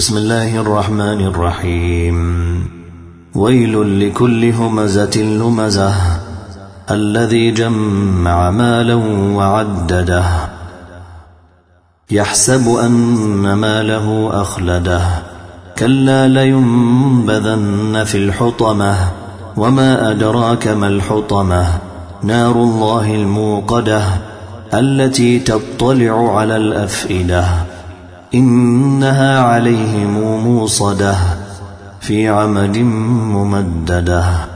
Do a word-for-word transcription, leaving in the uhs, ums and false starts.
بسم الله الرحمن الرحيم ويل لكل همزة لمزة الذي جمع مالا وعدده يحسب أن ماله أخلده كلا لينبذن في الحطمة وما أدراك ما الحطمة نار الله الموقدة التي تطلع على الأفئدة إنها عليهم موصدة في عمد ممددة.